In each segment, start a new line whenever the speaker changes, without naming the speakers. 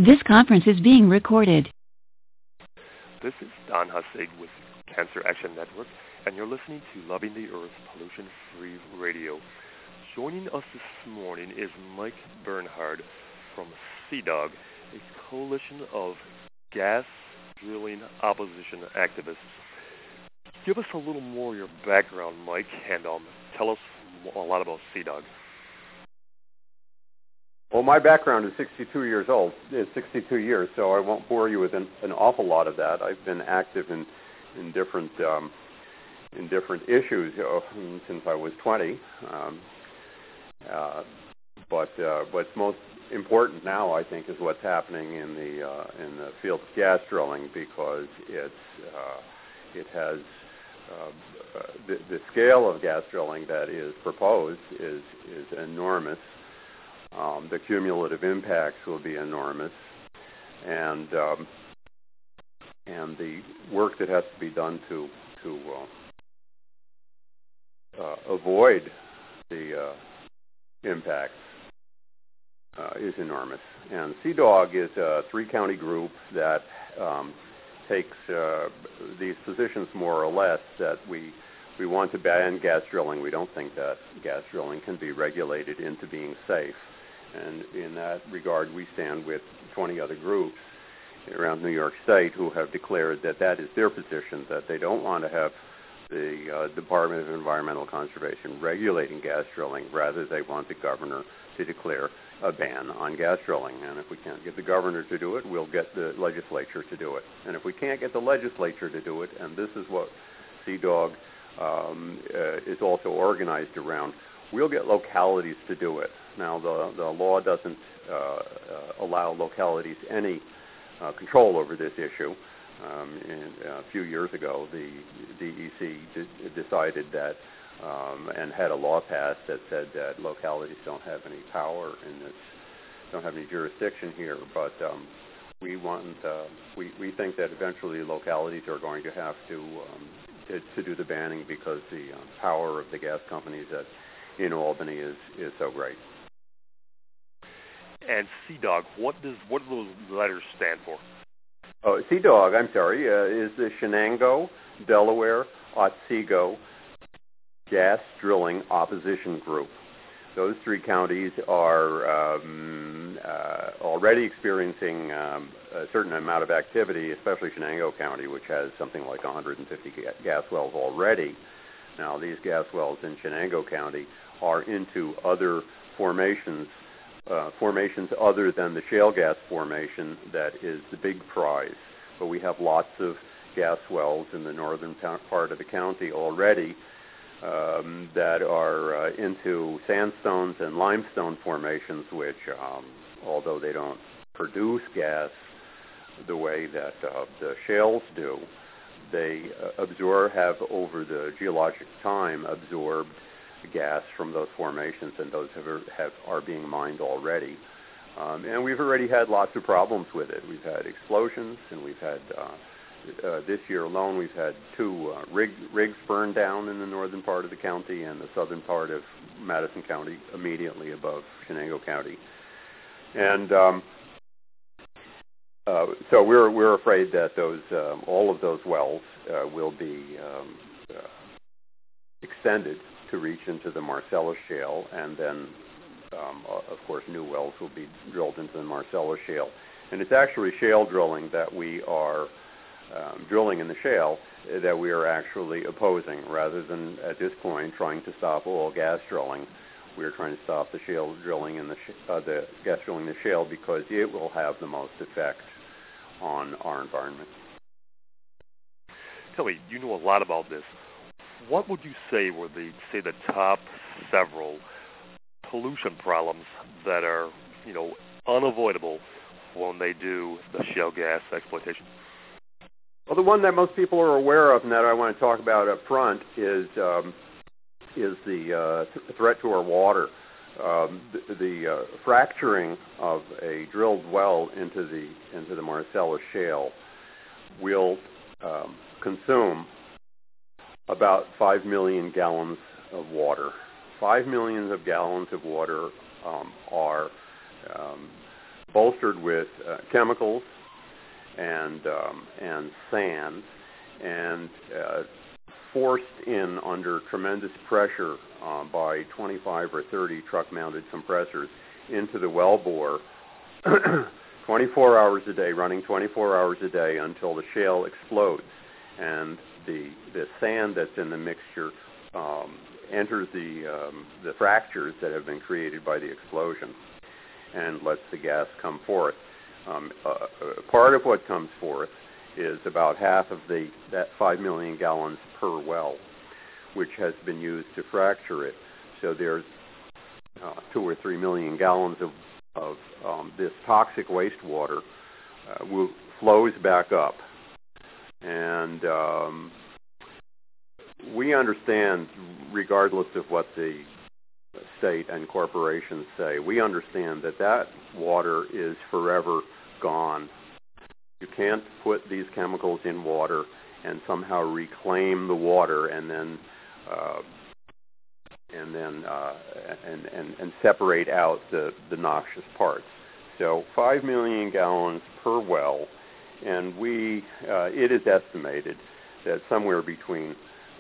This conference is being recorded.
This is Don Hussig with Cancer Action Network, and you're listening to Loving the Earth Pollution-Free Radio. Joining us this morning is Mike Bernhard from CDOG, a coalition of gas drilling opposition activists. Give us a little more of your background, Mike, and tell us a lot about CDOG.
Well, my background is 62 years, so I won't bore you with an awful lot of that. I've been active in different issues since I was 20. But what's most important now, I think, is what's happening in the field of gas drilling, because it has the scale of gas drilling that is proposed is enormous. The cumulative impacts will be enormous, and the work that has to be done to avoid the impacts is enormous. And CDOG is a 3-county group that takes these positions more or less that we want to ban gas drilling. We don't think that gas drilling can be regulated into being safe. And in that regard, we stand with 20 other groups around New York State who have declared that is their position, that they don't want to have the Department of Environmental Conservation regulating gas drilling. Rather, they want the governor to declare a ban on gas drilling. And if we can't get the governor to do it, we'll get the legislature to do it. And if we can't get the legislature to do it, and this is what CDOG is also organized around, we'll get localities to do it. Now, the law doesn't allow localities any control over this issue. A few years ago, the DEC decided that and had a law passed that said that localities don't have any power in this, don't have any jurisdiction here. But we think that eventually localities are going to have to do the banning, because the power of the gas companies in Albany is so great.
And CDOG, what do those letters stand for?
Oh, CDOG, I'm sorry, is the Shenango, Delaware, Otsego Gas Drilling Opposition Group. Those 3 counties are already experiencing a certain amount of activity, especially Shenango County, which has something like 150 gas wells already. Now, these gas wells in Shenango County are into other formations other than the shale gas formation that is the big prize. But we have lots of gas wells in the northern part of the county already that are into sandstones and limestone formations, which, although they don't produce gas the way that the shales do, they have over the geologic time absorbed gas from those formations, and those are being mined already. And we've already had lots of problems with it. We've had explosions, and we've had, this year alone, we've had 2 rigs burned down in the northern part of the county and the southern part of Madison County, immediately above Shenango County. And so we're afraid that all of those wells will be extended to reach into the Marcellus Shale, and then, of course, new wells will be drilled into the Marcellus Shale. And it's actually shale drilling that we are drilling in the shale that we are actually opposing, rather than at this point trying to stop oil gas drilling. We are trying to stop the shale drilling and the gas drilling in the shale, because it will have the most effect on our environment.
Tell me, you know a lot about this. What would you say were the top several pollution problems that are, unavoidable when they do the shale gas exploitation?
Well, the one that most people are aware of, and that I want to talk about up front, is the threat to our water. The fracturing of a drilled well into the Marcellus Shale will consume about 5 million gallons of water. 5 million of gallons of water are bolstered with chemicals and sand, and forced in under tremendous pressure by 25 or 30 truck-mounted compressors into the wellbore 24 hours a day, running 24 hours a day until the shale explodes. And the sand that's in the mixture enters the fractures that have been created by the explosion and lets the gas come forth. Part of what comes forth is about half of that 5 million gallons per well, which has been used to fracture it. So there's 2 or 3 million gallons of this toxic wastewater flows back up. And we understand, regardless of what the state and corporations say, we understand that water is forever gone. You can't put these chemicals in water and somehow reclaim the water and then separate out the noxious parts. So 5 million gallons per well, and it is estimated that somewhere between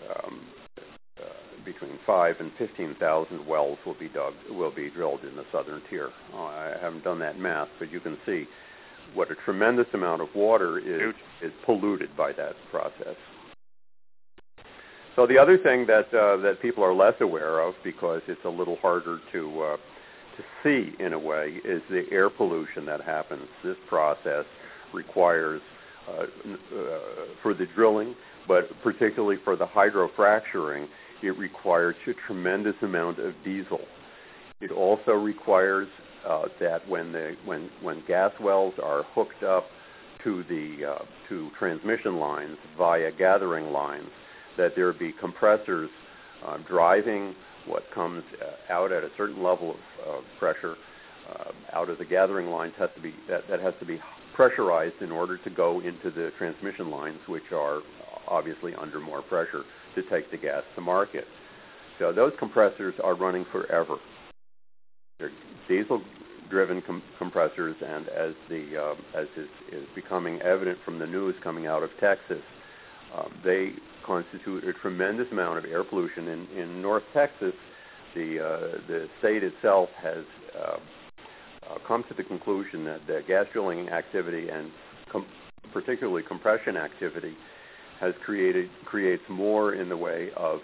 5 and 15,000 wells will be drilled in the southern tier. I haven't done that math, but you can see what a tremendous amount of water is polluted by that process. So the other thing that people are less aware of, because it's a little harder to see in a way, is the air pollution that happens. This process requires, for the drilling, but particularly for the hydrofracturing, it requires a tremendous amount of diesel. It also requires that when gas wells are hooked up to transmission lines via gathering lines, that there be compressors driving what comes out at a certain level of pressure out of the gathering lines. That has to be pressurized in order to go into the transmission lines, which are obviously under more pressure to take the gas to market. So those compressors are running forever. They're diesel-driven compressors, and as is becoming evident from the news coming out of Texas, they constitute a tremendous amount of air pollution. In North Texas, the state itself has come to the conclusion that gas drilling activity and particularly compression activity creates more in the way of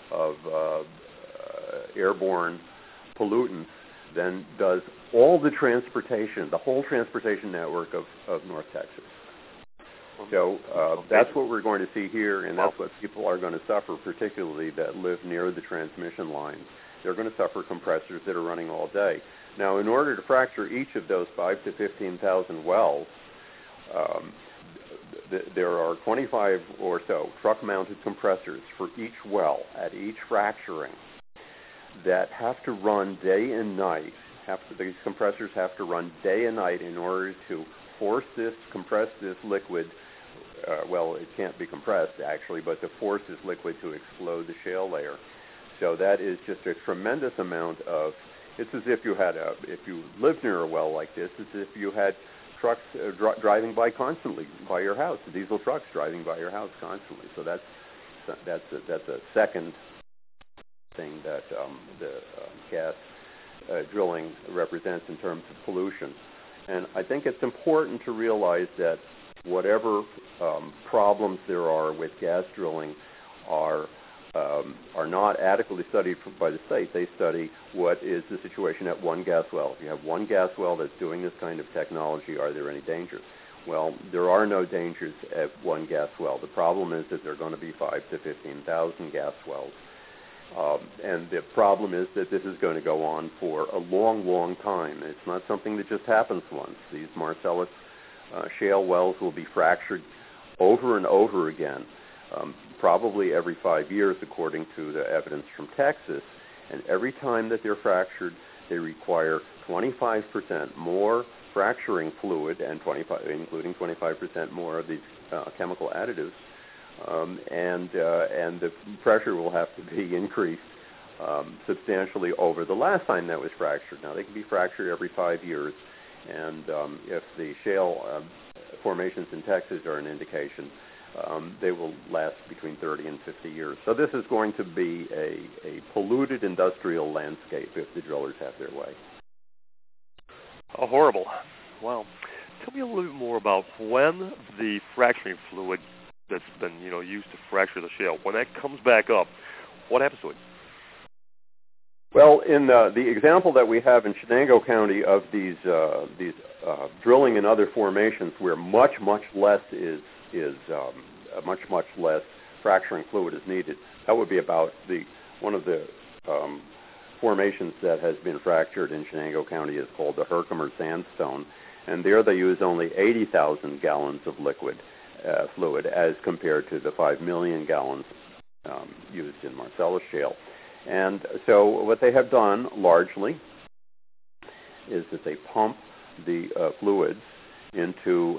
airborne pollutants than does all the whole transportation network of North Texas. So that's what we're going to see here, and that's what people are going to suffer, particularly that live near the transmission lines. They're going to suffer compressors that are running all day. Now, in order to fracture each of those 5,000 to 15,000 wells, there are 25 or so truck-mounted compressors for each well at each fracturing that have to run day and night. These compressors have to run day and night in order to compress this liquid. Well, it can't be compressed actually, but to force this liquid to explode the shale layer. So that is just a tremendous amount of. It's as if if you lived near a well like this, it's as if you had trucks driving by constantly by your house, diesel trucks driving by your house constantly. So that's a second thing that the gas drilling represents in terms of pollution. And I think it's important to realize that whatever problems there are with gas drilling are not adequately studied by the state. They study what is the situation at one gas well. If you have one gas well that's doing this kind of technology, are there any dangers? Well, there are no dangers at one gas well. The problem is that there are going to be 5,000 to 15,000 gas wells. And the problem is that this is going to go on for a long, long time. It's not something that just happens once. These Marcellus shale wells will be fractured over and over again, probably every 5 years, according to the evidence from Texas. And every time that they're fractured, they require 25% more fracturing fluid, and including 25% more of these chemical additives. And the pressure will have to be increased substantially over the last time that was fractured. Now, they can be fractured every 5 years, And if the shale formations in Texas are an indication, they will last between 30 and 50 years. So this is going to be a polluted industrial landscape if the drillers have their way.
Oh, horrible. Wow. Tell me a little bit more about when the fracturing fluid that's been, used to fracture the shale, when that comes back up, what happens to it?
Well, in the example that we have in Shenango County of these drilling in other formations where much less much less fracturing fluid is needed, that would be about one of the formations that has been fractured in Shenango County is called the Herkimer Sandstone, and there they use only 80,000 gallons of liquid fluid as compared to the 5 million gallons used in Marcellus Shale. And so what they have done largely is that they pump the fluids into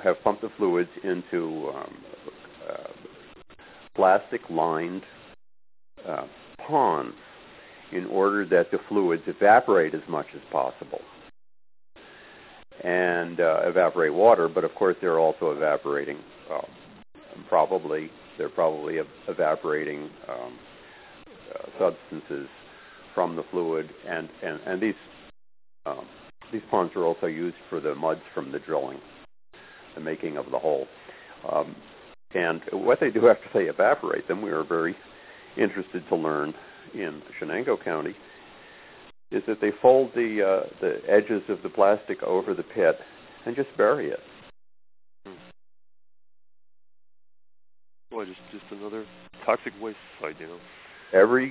plastic-lined ponds in order that the fluids evaporate as much as possible and evaporate water. But of course, they're also evaporating. They're probably evaporating substances from the fluid, and these ponds are also used for the muds from the drilling, the making of the hole. And what they do after they evaporate them, we are very interested to learn in Shenango County, is that they fold the edges of the plastic over the pit and just bury it.
Well, just another toxic waste site,
Every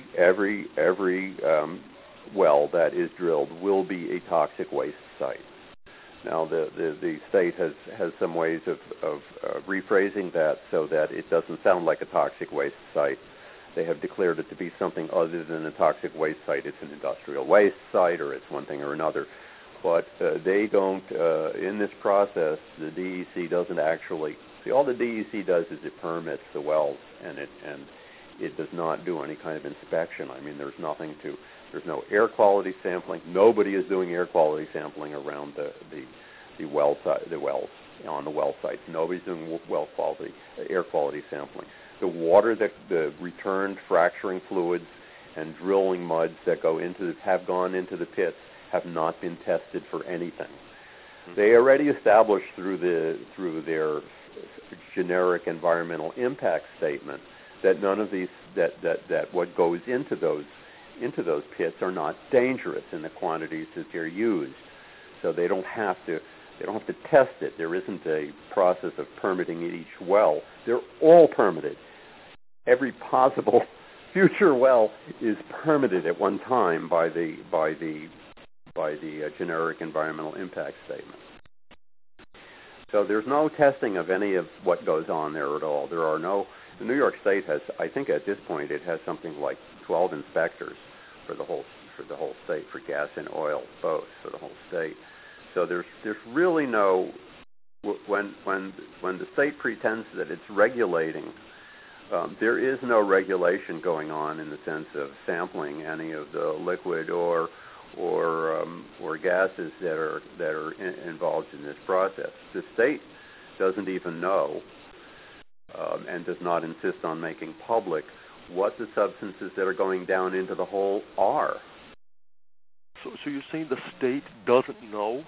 well that is drilled will be a toxic waste site. Now, the state has some ways of rephrasing that so that it doesn't sound like a toxic waste site. They have declared it to be something other than a toxic waste site. It's an industrial waste site, or it's one thing or another. But they don't, in this process, the DEC doesn't actually, all the DEC does is it permits the wells, and it does not do any kind of inspection. I mean, there's no air quality sampling. Nobody is doing air quality sampling around the wells on the well sites. Nobody's doing air quality sampling. The water the returned fracturing fluids and drilling muds that have gone into the pits have not been tested for anything. They already established through their generic environmental impact statement that none of these that what goes into those pits are not dangerous in the quantities that they're used. So they don't have to test it. There isn't a process of permitting each well. They're all permitted. Every possible future well is permitted at one time by the generic environmental impact statement. So there's no testing of any of what goes on there at all. The New York State has, I think at this point, it has something like 12 inspectors for the whole state, for gas and oil both, for the whole state. So there's really no, when the state pretends that it's regulating, there is no regulation going on in the sense of sampling any of the liquid or gases that are involved in this process. The state doesn't even know and does not insist on making public what the substances that are going down into the hole are.
So you're saying the state doesn't know?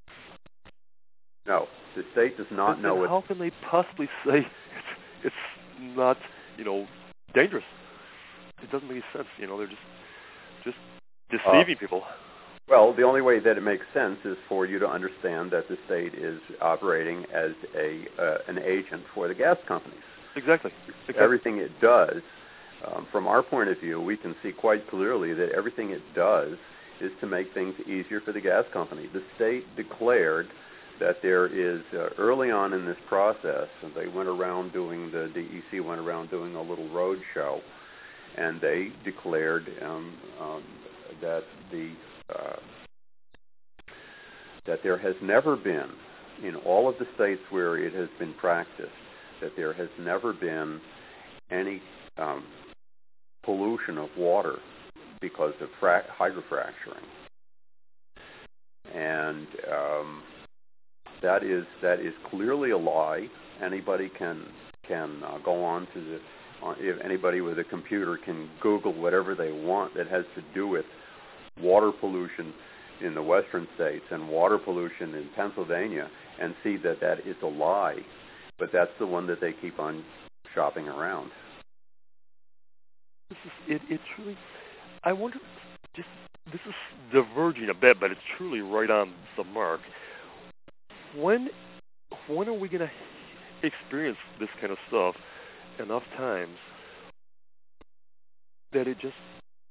No, the state does not know.
How can they possibly say it's not, dangerous? It doesn't make sense. They're just deceiving people.
Well, the only way that it makes sense is for you to understand that the state is operating as an agent for the gas companies.
Exactly.
Everything it does, from our point of view, we can see quite clearly that everything it does is to make things easier for the gas company. The state declared that there is, early on in this process, and the DEC went around doing a little road show, and they declared that there has never been, in all of the states where it has been practiced, that there has never been any pollution of water because of hydrofracturing. And That is clearly a lie. Anybody can go on to the. If anybody with a computer can Google whatever they want that has to do with water pollution in the western states and water pollution in Pennsylvania and see that is a lie. But that's the one that they keep on shopping around.
It truly, I wonder, this is diverging a bit, but it's truly right on the mark. When are we going to experience this kind of stuff enough times that it just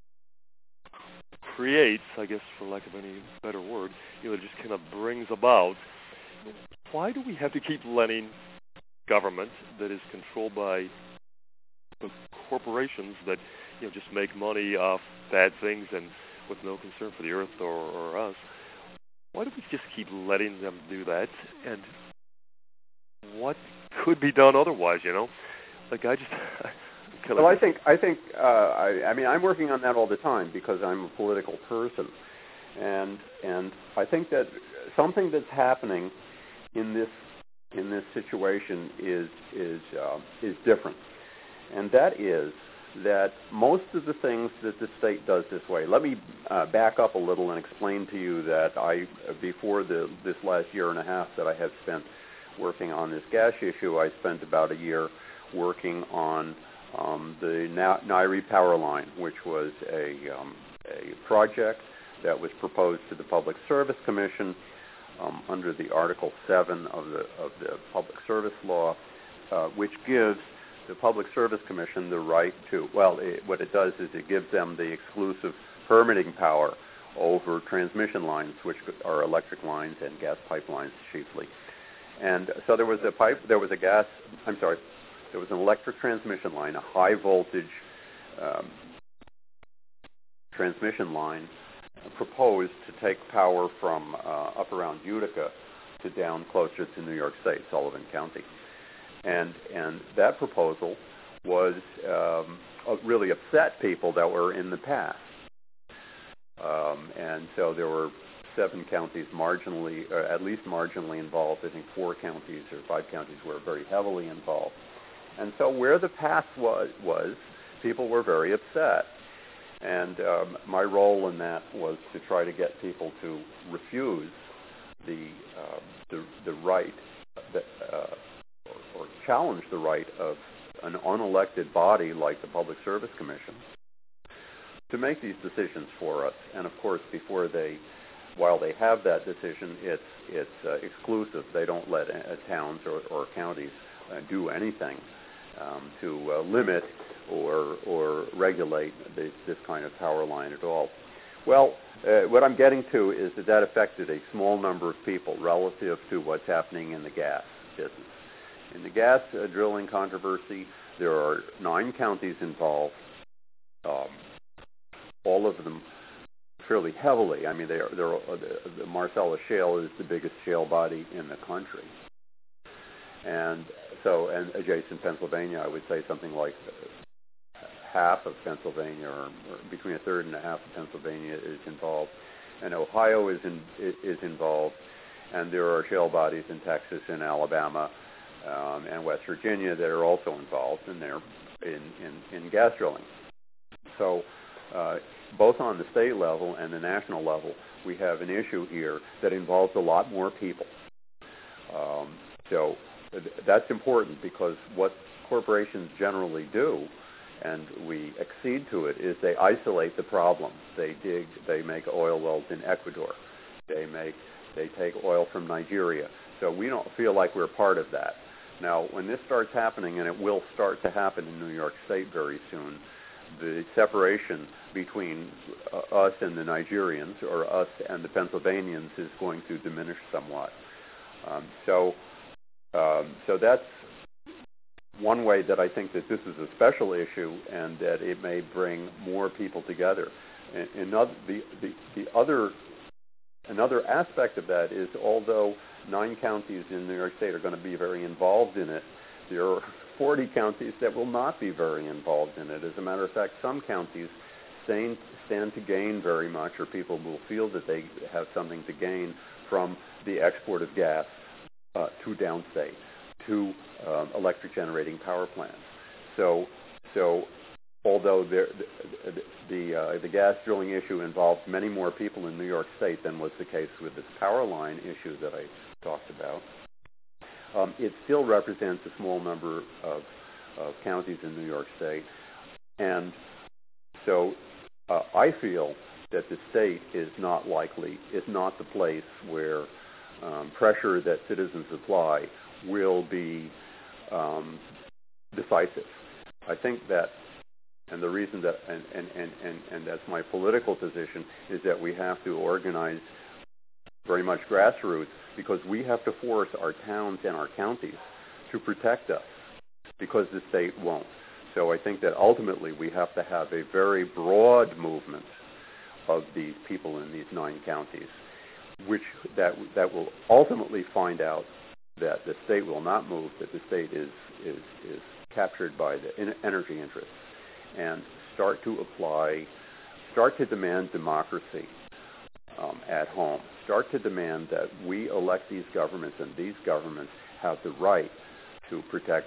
creates, I guess, for lack of any better word, it just kind of brings about, why do we have to keep letting government that is controlled by the corporations that just make money off bad things and with no concern for the earth or us, why do we just keep letting them do that? And what could be done otherwise? Like I just.
Well, I think I mean I'm working on that all the time because I'm a political person, and I think that something that's happening in this situation is different, and that is that most of the things that the state does this way. Let me back up a little and explain to you that before this last year and a half that I have spent working on this gas issue, I spent about a year working on the Nairi Power Line, which was a project that was proposed to the Public Service Commission under the Article 7 of the Public Service Law, which gives the Public Service Commission the right to, what it does is it gives them the exclusive permitting power over transmission lines, which are electric lines and gas pipelines chiefly. And so there was an electric transmission line, a high voltage transmission line proposed to take power from up around Utica to down closer to New York State, Sullivan County. And that proposal was really upset people that were in the past. And so there were 7 counties at least marginally involved. I think 4 counties or 5 counties were very heavily involved. And so where the path was people were very upset. And my role in that was to try to get people to refuse the right or challenge the right of an unelected body like the Public Service Commission to make these decisions for us. And of course, while they have that decision, it's exclusive. They don't let towns or counties do anything to limit or regulate this kind of power line at all. Well, what I'm getting to is that affected a small number of people relative to what's happening in the gas business. In the gas drilling controversy, there are 9 counties involved, all of them fairly heavily. I mean, the Marcellus Shale is the biggest shale body in the country. And adjacent Pennsylvania, I would say something like half of Pennsylvania, or between a third and a half of Pennsylvania is involved. And Ohio is involved. And there are shale bodies in Texas and Alabama and West Virginia that are also involved, and they're in gas drilling. So both on the state level and the national level, we have an issue here that involves a lot more people. So that's important because what corporations generally do, and we accede to it, is they isolate the problem. They make oil wells in Ecuador. They take oil from Nigeria. So we don't feel like we're part of that. Now, when this starts happening, and it will start to happen in New York State very soon, the separation between us and the Nigerians, or us and the Pennsylvanians, is going to diminish somewhat. So that's one way that I think that this is a special issue, and that it may bring more people together. Another aspect of that is, although 9 counties in New York State are going to be very involved in it, there are 40 counties that will not be very involved in it. As a matter of fact, some counties stand to gain very much, or people will feel that they have something to gain from the export of gas to downstate, to electric generating power plants. So although the gas drilling issue involved many more people in New York State than was the case with this power line issue that I talked about, it still represents a small number of counties in New York State. And so I feel that the state is not the place where pressure that citizens apply will be decisive. I think that, and the reason that, and that's my political position, is that we have to organize very much grassroots, because we have to force our towns and our counties to protect us, because the state won't. So I think that ultimately we have to have a very broad movement of these people in these 9 counties, which that will ultimately find out that the state will not move, that the state is captured by the energy interests, and start to demand democracy at home. Start to demand that we elect these governments, and these governments have the right to protect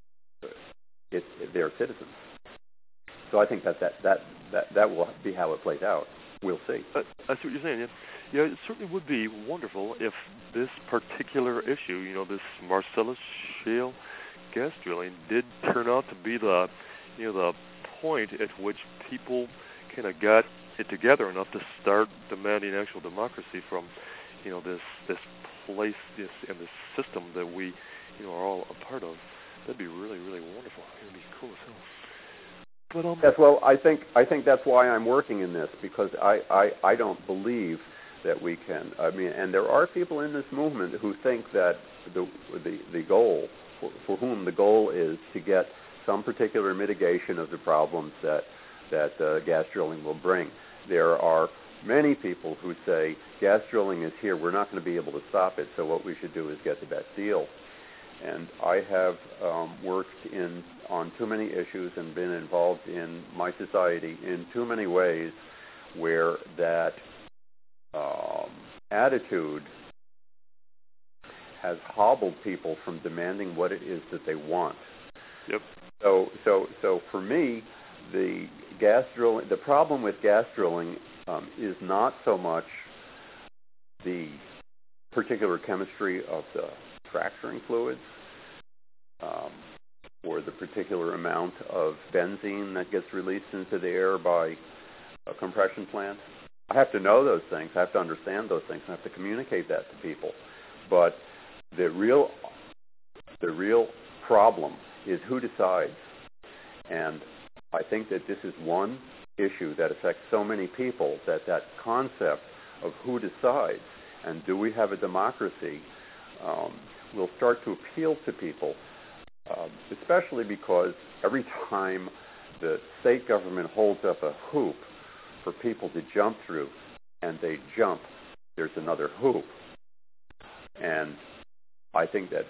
their citizens. So I think that will be how it plays out. We'll see.
I see what you're saying. Yeah, it certainly would be wonderful if this particular issue, this Marcellus Shale gas drilling, did turn out to be the point at which people kind of got it together enough to start demanding actual democracy from, this place, and this system that we, are all a part of. That'd be really, really wonderful. It'd be cool as hell. But
yes, well, I think that's why I'm working in this, because I don't believe that we can. I mean, and there are people in this movement who think that the goal, for whom the goal is to get some particular mitigation of the problems that gas drilling will bring. There are many people who say gas drilling is here, we're not going to be able to stop it, so what we should do is get the best deal. And I have worked on too many issues and been involved in my society in too many ways where that attitude has hobbled people from demanding what it is that they want.
Yep.
So for me, the problem with gas drilling is not so much the particular chemistry of the fracturing fluids or the particular amount of benzene that gets released into the air by a compression plant. I have to know those things. I have to understand those things. I have to communicate that to people. But the real problem is who decides. And I think that this is one issue that affects so many people, that concept of who decides and do we have a democracy will start to appeal to people, especially because every time the state government holds up a hoop for people to jump through, and they jump, there's another hoop. And I think that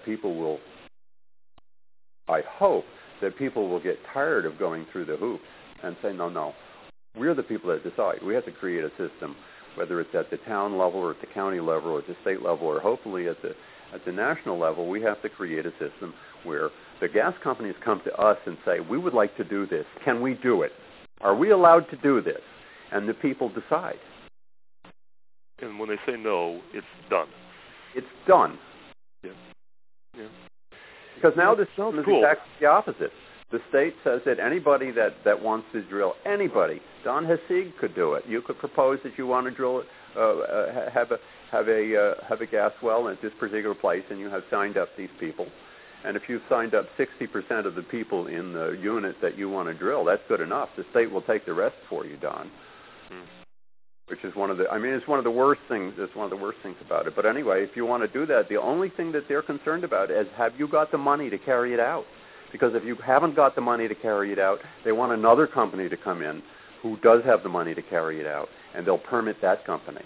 I hope that people will get tired of going through the hoops and say, no, we're the people that decide. We have to create a system, whether it's at the town level or at the county level or at the state level or hopefully at the national level. We have to create a system where the gas companies come to us and say, we would like to do this. Can we do it? Are we allowed to do this? And the people decide.
And when they say no, it's done.
It's done.
Yeah.
Because now this is exactly the opposite. The state says that anybody that wants to drill, anybody, Don Hasig could do it. You could propose that you want to drill it, have a gas well at this particular place, and you have signed up these people. And if you've signed up 60% of the people in the unit that you want to drill, that's good enough. The state will take the rest for you, Don. Which is it's one of the worst things. It's one of the worst things about it. But anyway, if you want to do that, the only thing that they're concerned about is, have you got the money to carry it out? Because if you haven't got the money to carry it out, they want another company to come in who does have the money to carry it out, and they'll permit that company.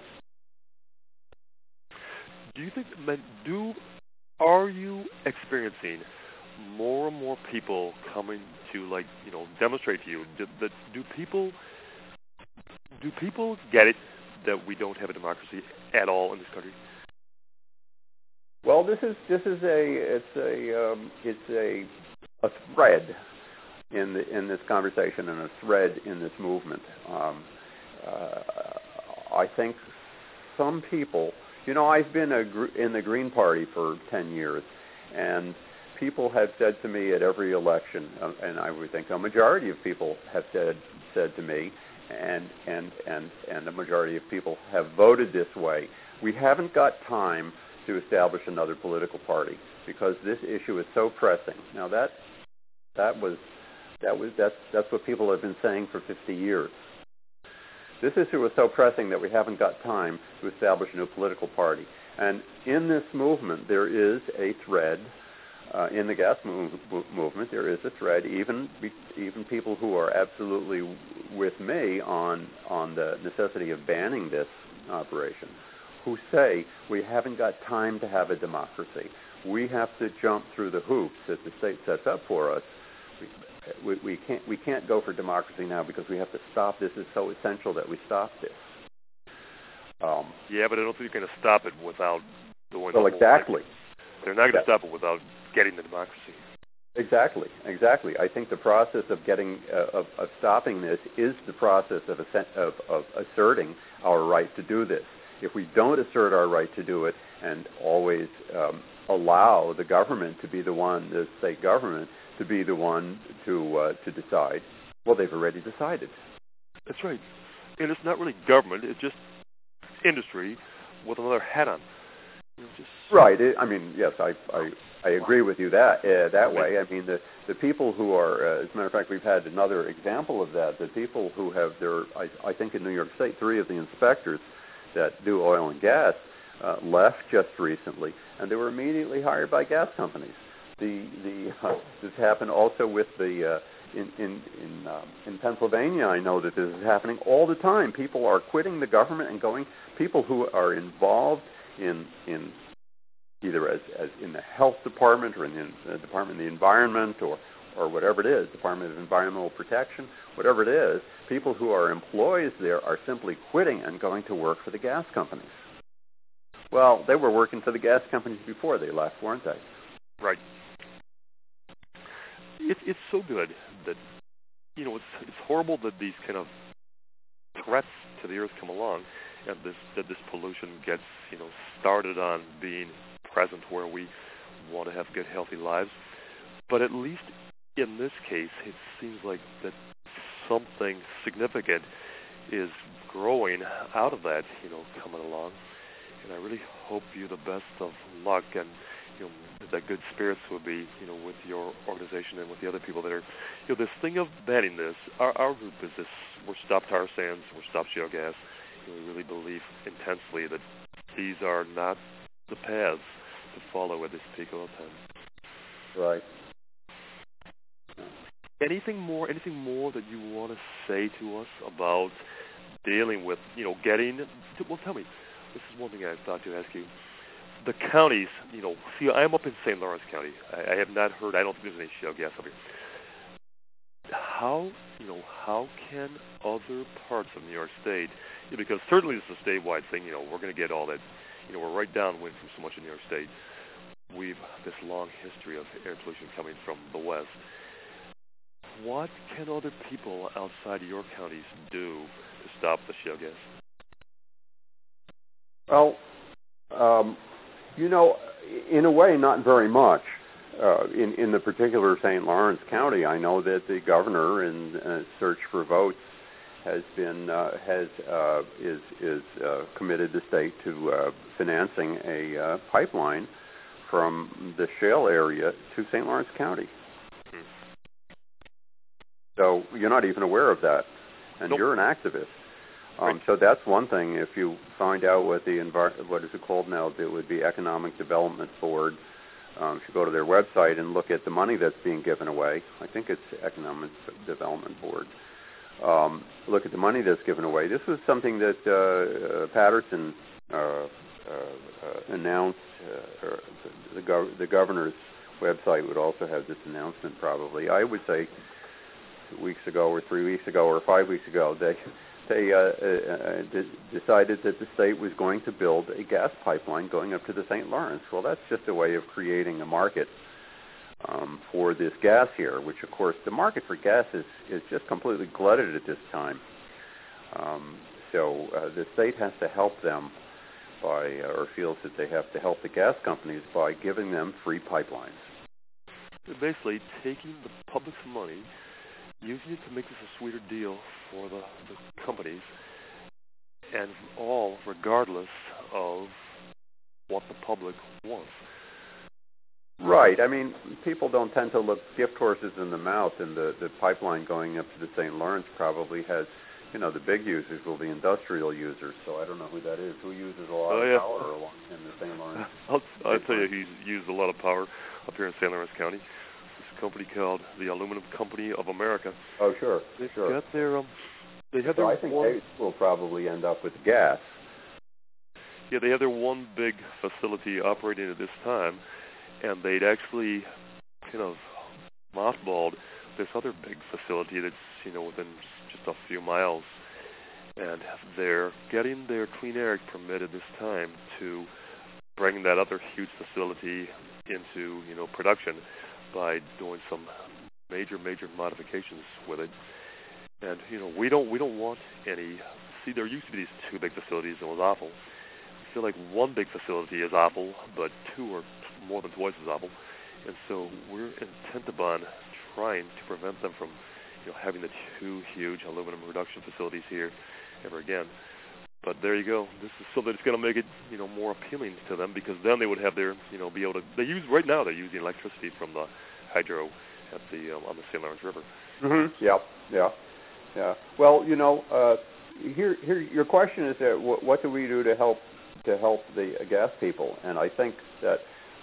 Do you think, are you experiencing more and more people coming to, demonstrate to you? Do people get it that we don't have a democracy at all in this country?
Well, it's a thread in this conversation and a thread in this movement. I think some people, I've been in the Green Party for 10 years, and people have said to me at every election, and I would think a majority of people have said to me, and the majority of people have voted this way, we haven't got time to establish another political party because this issue is so pressing. Now that's what people have been saying for 50 years. This issue is so pressing that we haven't got time to establish a new political party. And in this movement, there is a thread. In the gas movement, there is a thread. Even people who are absolutely with me on the necessity of banning this operation, who say we haven't got time to have a democracy. We have to jump through the hoops that the state sets up for us. We can't go for democracy now because we have to stop this. It's so essential that we stop this.
Yeah, but I don't think you're going to stop it without doing.
Well, exactly.
They're not going to stop it without getting the democracy.
Exactly. I think the process of stopping this is the process of asserting our right to do this. If we don't assert our right to do it and always allow the government to be the one, the state government, to be the one to decide, well, they've already decided.
That's right. And it's not really government, it's just industry with another hat on.
Right. Yes, I agree with you that way. I mean, the people who are, as a matter of fact, we've had another example of that. The people who have I think in New York State, 3 of the inspectors that do oil and gas left just recently, and they were immediately hired by gas companies. This happened also with the in Pennsylvania. I know that this is happening all the time. People are quitting the government and going. People who are involved in either as in the health department or in the Department of the Environment or whatever it is, Department of Environmental Protection, whatever it is, people who are employees there are simply quitting and going to work for the gas companies. Well, they were working for the gas companies before they left, weren't they?
Right. It's so good that, it's horrible that these kind of threats to the earth come along and that this pollution gets, started on being present where we want to have good, healthy lives. But at least in this case, it seems like that something significant is growing out of that, coming along. And I really hope you the best of luck and, that good spirits will be, with your organization and with the other people that are, this thing of banning this. Our group is this: we're Stop Tar Sands, we're Stop Shale Gas. We really believe intensely that these are not the paths to follow at this particular time.
Right.
Anything more that you want to say to us about dealing with, getting? Well, tell me. This is one thing I thought to ask you. The counties, see, I'm up in St. Lawrence County. I have not heard. I don't think there's any shale gas up here. How can other parts of New York State, because certainly this is a statewide thing, we're going to get all that, we're right downwind from so much in New York State. We've this long history of air pollution coming from the west. What can other people outside of your counties do to stop the shale gas?
Well, in a way, not very much. In the particular St. Lawrence County, I know that the governor, in a search for votes, has been is committed the state to financing a pipeline from the shale area to St. Lawrence County. So you're not even aware of that, and
Nope.
You're an activist.
Right.
So that's one thing. If you find out what what is it called now, it would be Economic Development Board. If you go to their website and look at the money that's being given away, I think it's Economic Development Board. Look at the money that's given away. This was something that Patterson announced. The governor's website would also have this announcement probably. I would say 2 weeks ago or 3 weeks ago or 5 weeks ago, decided that the state was going to build a gas pipeline going up to the St. Lawrence. Well, that's just a way of creating a market for this gas here, which, of course, the market for gas is just completely glutted at this time. So the state has to help them or feels that they have to help the gas companies by giving them free pipelines.
They're basically taking the public's money, using it to make this a sweeter deal for the companies, and all regardless of what the public wants.
Right. I mean, people don't tend to look gift horses in the mouth, and the pipeline going up to the St. Lawrence probably has, the big users will be industrial users, so I don't know who that is. Who uses a lot of power in the St. Lawrence?
I'll tell you who's used a lot of power up here in St. Lawrence County. This company called the Aluminum Company of America.
Oh, sure.
They've
sure.
got their, they have
so
their
I think they will probably end up with gas.
Yeah, they have their one big facility operating at this time, and they'd actually kind of mothballed this other big facility that's, within just a few miles. And they're getting their clean air permit at this time to bring that other huge facility into, production by doing some major modifications with it. And, we don't want any. See, there used to be these two big facilities, and it was awful. I feel like one big facility is awful, but two are more than twice as awful. And so we're intent upon trying to prevent them from, having the two huge aluminum reduction facilities here ever again. But there you go. This is something that's going to make it, more appealing to them, because then they would have their, be able to. Right now they're using electricity from the hydro at the on the St. Lawrence River.
Mm-hmm. Yeah. Well, here your question is that what do we do to help the gas people? And I think that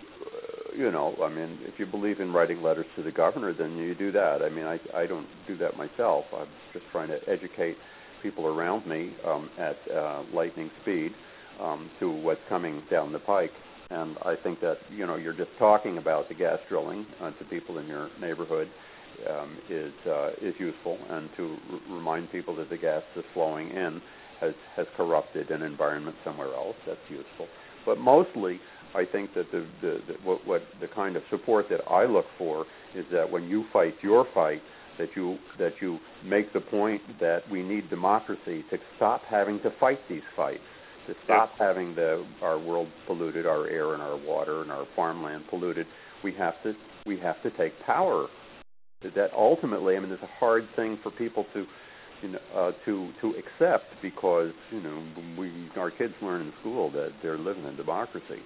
if you believe in writing letters to the governor, then you do that. I mean, I don't do that myself. I'm just trying to educate people around me at lightning speed to what's coming down the pike. And I think that, you're just talking about the gas drilling to people in your neighborhood is useful, and to remind people that the gas that's flowing in has corrupted an environment somewhere else. That's useful. But mostly, I think that the kind of support that I look for is that when you fight your fight, that you make the point that we need democracy to stop having to fight these fights, to stop having our world polluted, our air and our water and our farmland polluted. We have to take power. That ultimately, it's a hard thing for people to accept, because our kids learn in school that they're living in democracy.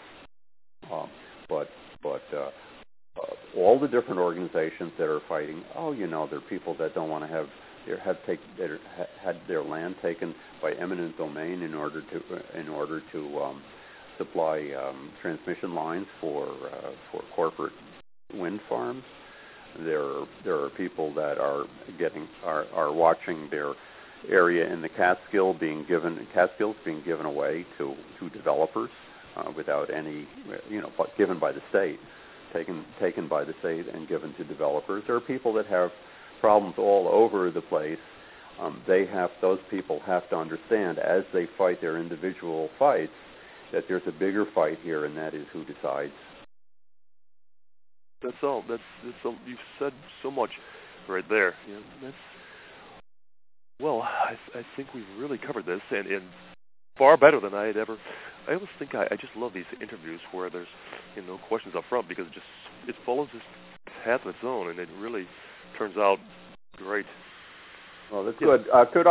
But all the different organizations that are fighting, there are people that don't want to have had their land taken by eminent domain in order to supply transmission lines for corporate wind farms. There are people that are watching their area in the Catskills being given away to developers without any, but given by the state, taken by the state and given to developers. There are people that have problems all over the place. Those people have to understand, as they fight their individual fights, that there's a bigger fight here, and that is who decides.
That's all. You've said so much right there. I think we've really covered this, and far better than I had ever. I always think I just love these interviews where there's questions up front, because it follows this path of its own, and it really turns out great.
Well, that's good. Could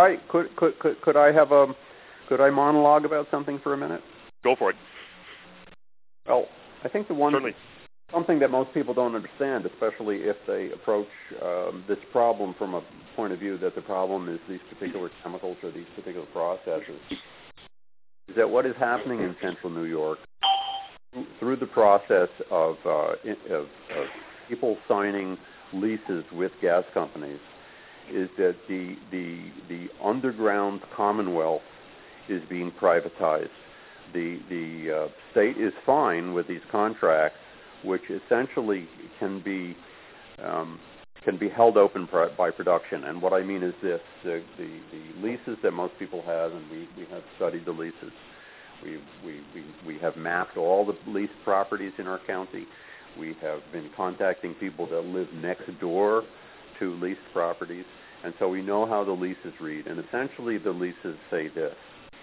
I monologue about something for a minute?
Go for it.
Well, I think something that most people don't understand, especially if they approach this problem from a point of view that the problem is these particular chemicals or these particular processes, is that what is happening in central New York through the process of people signing leases with gas companies is that the underground commonwealth is being privatized. The state is fine with these contracts, which essentially can be can be held open by production. And what I mean is this: the leases that most people have, and we have studied the leases. We have mapped all the leased properties in our county. We have been contacting people that live next door to leased properties, and so we know how the leases read. And essentially, the leases say this: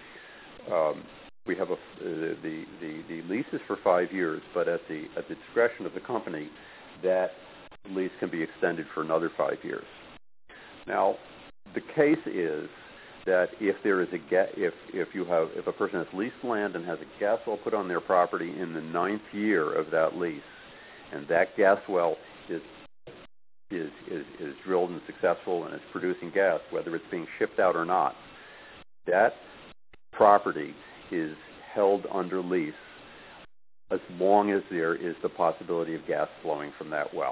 we have the lease is for 5 years, but at the discretion of the company, that lease can be extended for another 5 years. Now, the case is that if there is if a person has leased land and has a gas well put on their property in the 9th year of that lease, and that gas well is drilled and successful and is producing gas, whether it's being shipped out or not, that property is held under lease as long as there is the possibility of gas flowing from that well.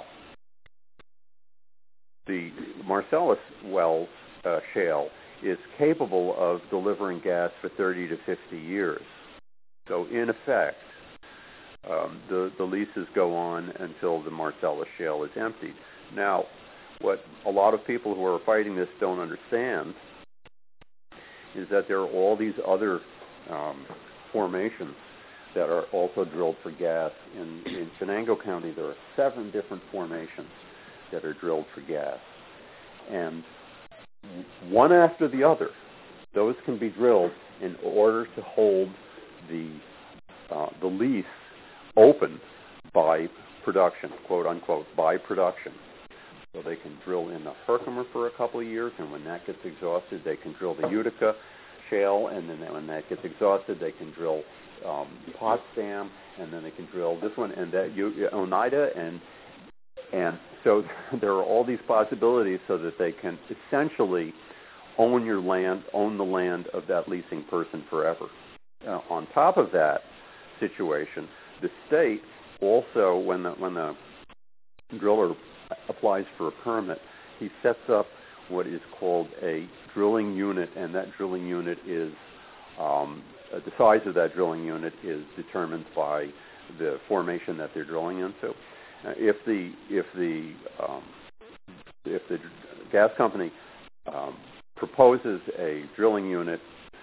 The Marcellus wells shale is capable of delivering gas for 30 to 50 years. So in effect, the leases go on until the Marcellus shale is emptied. Now, what a lot of people who are fighting this don't understand is that there are all these other formations that are also drilled for gas. In Chenango County, there are 7 different formations that are drilled for gas. And one after the other, those can be drilled in order to hold the lease open by production, quote unquote, by production. So they can drill in the Herkimer for a couple of years, and when that gets exhausted, they can drill the Utica shale, and then when that gets exhausted, they can drill Potsdam, and then they can drill this one and that Oneida, and so there are all these possibilities so that they can essentially own your land, own the land of that leasing person forever. On top of that situation, the state also, when the driller applies for a permit, he sets up what is called a drilling unit, and that drilling unit is the size of that drilling unit is determined by the formation that they're drilling into. If the gas company proposes a drilling unit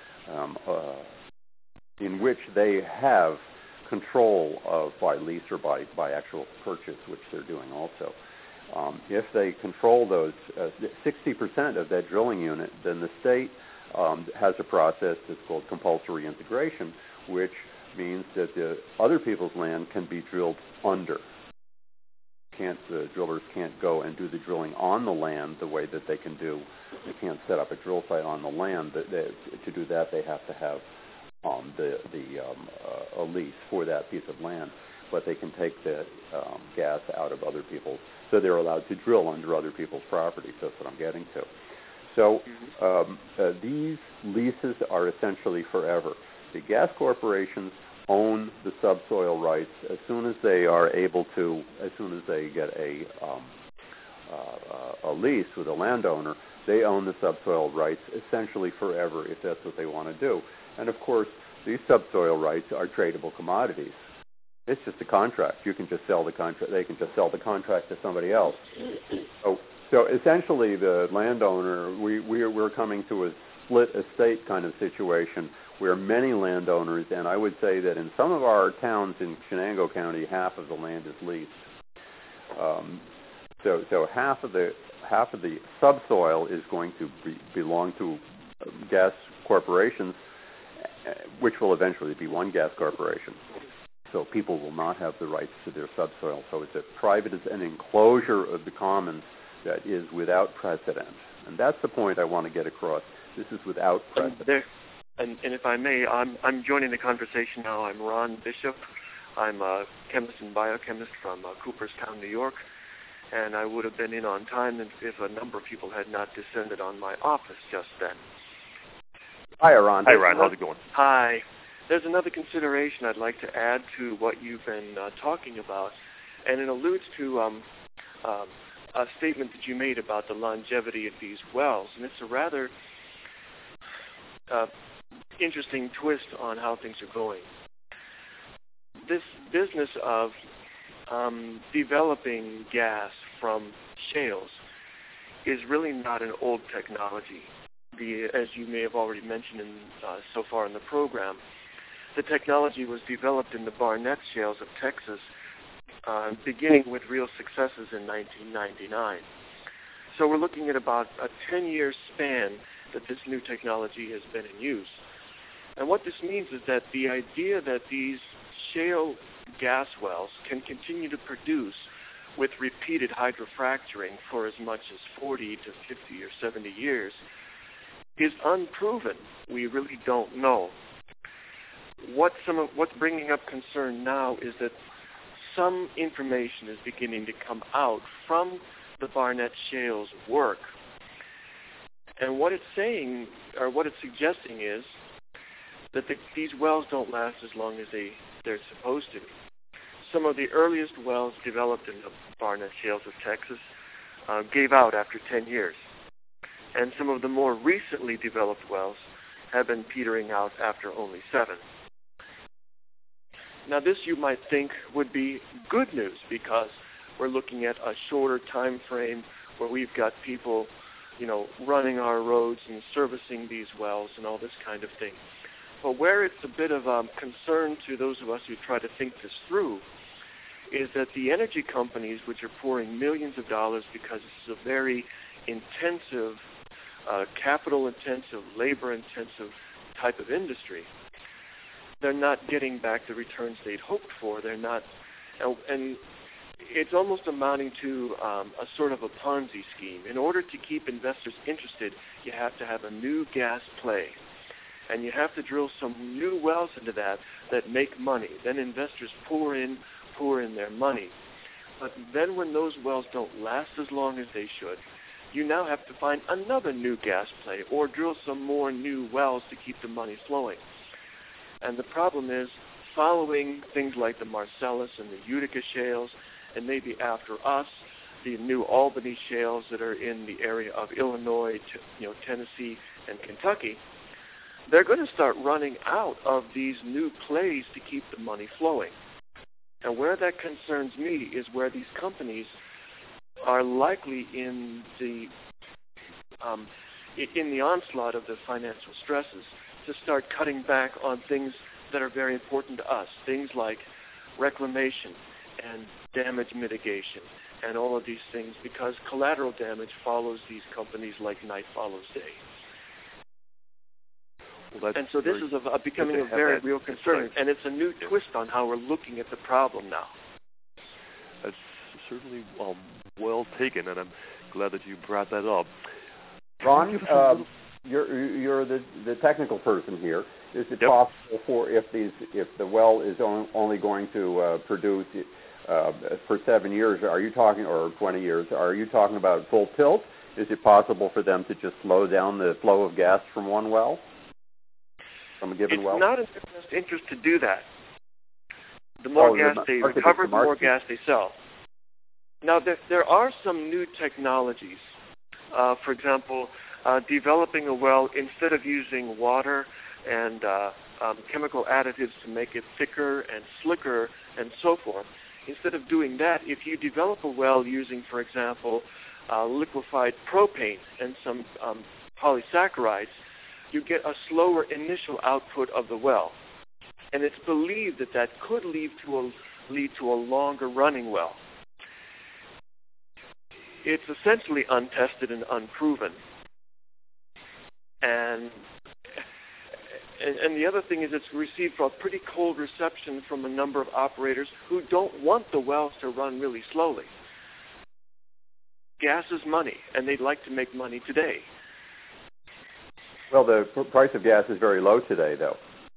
in which they have control of by lease or by actual purchase, which they're doing also, if they control those 60% of that drilling unit, then the state has a process that's called compulsory integration, which means that the other people's land can be drilled under. The drillers can't go and do the drilling on the land the way that they can do. They can't set up a drill site on the land. To do that, they have to have a lease for that piece of land. But they can take the gas out of other people's, so they're allowed to drill under other people's property. That's what I'm getting to. So these leases are essentially forever. The gas corporations own the subsoil rights as soon as they are able to, as soon as they get a lease with a landowner, they own the subsoil rights essentially forever if that's what they want to do. And of course, these subsoil rights are tradable commodities. It's just a contract. You can just sell the contract. They can just sell the contract to somebody else. So essentially, the landowner, we're coming to a split estate kind of situation where many landowners, and I would say that in some of our towns in Chenango County, half of the land is leased. So half of the subsoil is going to belong to gas corporations, which will eventually be one gas corporation. So people will not have the rights to their subsoil. So it's an enclosure of the commons that is without precedent. And that's the point I want to get across. This is without precedent.
And if I may, I'm joining the conversation now. I'm Ron Bishop. I'm a chemist and biochemist from Cooperstown, New York. And I would have been in on time if a number of people had not descended on my office just then.
Hi, Ron.
Hi, Ron. How's it going?
Hi. There's another consideration I'd like to add to what you've been talking about, and it alludes to a statement that you made about the longevity of these wells, and it's a rather interesting twist on how things are going. This business of developing gas from shales is really not an old technology. As you may have already mentioned so far in the program, the technology was developed in the Barnett shales of Texas, beginning with real successes in 1999. So we're looking at about a 10-year span that this new technology has been in use. And what this means is that the idea that these shale gas wells can continue to produce with repeated hydrofracturing for as much as 40 to 50 or 70 years is unproven. We really don't know. What's bringing up concern now is that some information is beginning to come out from the Barnett Shale's work. And what it's saying, or what it's suggesting, is that these wells don't last as long as they're supposed to. Some of the earliest wells developed in the Barnett Shales of Texas gave out after 10 years. And some of the more recently developed wells have been petering out after only 7. Now this, you might think, would be good news because we're looking at a shorter time frame where we've got people, running our roads and servicing these wells and all this kind of thing. But where it's a bit of concern to those of us who try to think this through is that the energy companies, which are pouring millions of dollars because this is a very intensive, capital-intensive, labor-intensive type of industry, they're not getting back the returns they'd hoped for. They're not, and it's almost amounting to a sort of a Ponzi scheme. In order to keep investors interested, you have to have a new gas play. And you have to drill some new wells into that make money. Then investors pour in their money. But then when those wells don't last as long as they should, you now have to find another new gas play or drill some more new wells to keep the money flowing. And the problem is, following things like the Marcellus and the Utica shales, and maybe after us, the new Albany shales that are in the area of Illinois, Tennessee, and Kentucky, they're going to start running out of these new plays to keep the money flowing. And where that concerns me is where these companies are likely in the onslaught of the financial stresses to start cutting back on things that are very important to us, things like reclamation and damage mitigation and all of these things, because collateral damage follows these companies like night follows day.
Well,
and so this is becoming a very real concern, and it's a new twist on how we're looking at the problem now.
That's certainly well taken, and I'm glad that you brought that up.
Ron, you're the technical person here. Is it possible for if the well is only going to produce for 7 years, are you talking, or 20 years, are you talking about full tilt? Is it possible for them to just slow down the flow of gas from one well? From a given well?
It's not in their best interest to do that. The more gas they recover, the more gas they sell. Now, there are some new technologies. For example, developing a well, instead of using water and chemical additives to make it thicker and slicker and so forth, instead of doing that, if you develop a well using, for example, liquefied propane and some polysaccharides, you get a slower initial output of the well. And it's believed that could lead to a longer running well. It's essentially untested and unproven. And the other thing is it's received a pretty cold reception from a number of operators who don't want the wells to run really slowly. Gas is money, and they'd like to make money today.
Well, the price of gas is very low today, though.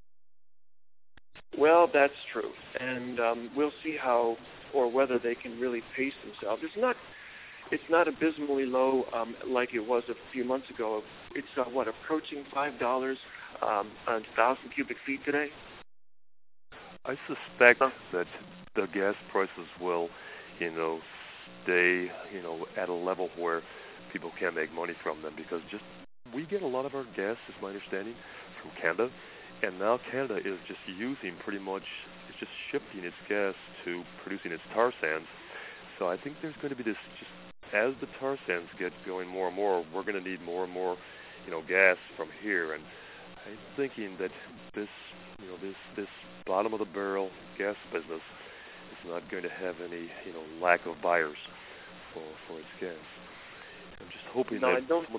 Well, that's true. And we'll see how or whether they can really pace themselves. It's not abysmally low like it was a few months ago. It's, approaching $5 a 1,000 cubic feet today?
I suspect that the gas prices will, stay, at a level where people can't make money from them, because we get a lot of our gas, is my understanding, from Canada, and now Canada is just using pretty much, just shifting its gas to producing its tar sands. So I think there's going to be this, just as the tar sands get going more and more, we're going to need more and more, gas from here. And I'm thinking that this bottom of the barrel gas business is not going to have any, lack of buyers for its gas. I'm just hoping that.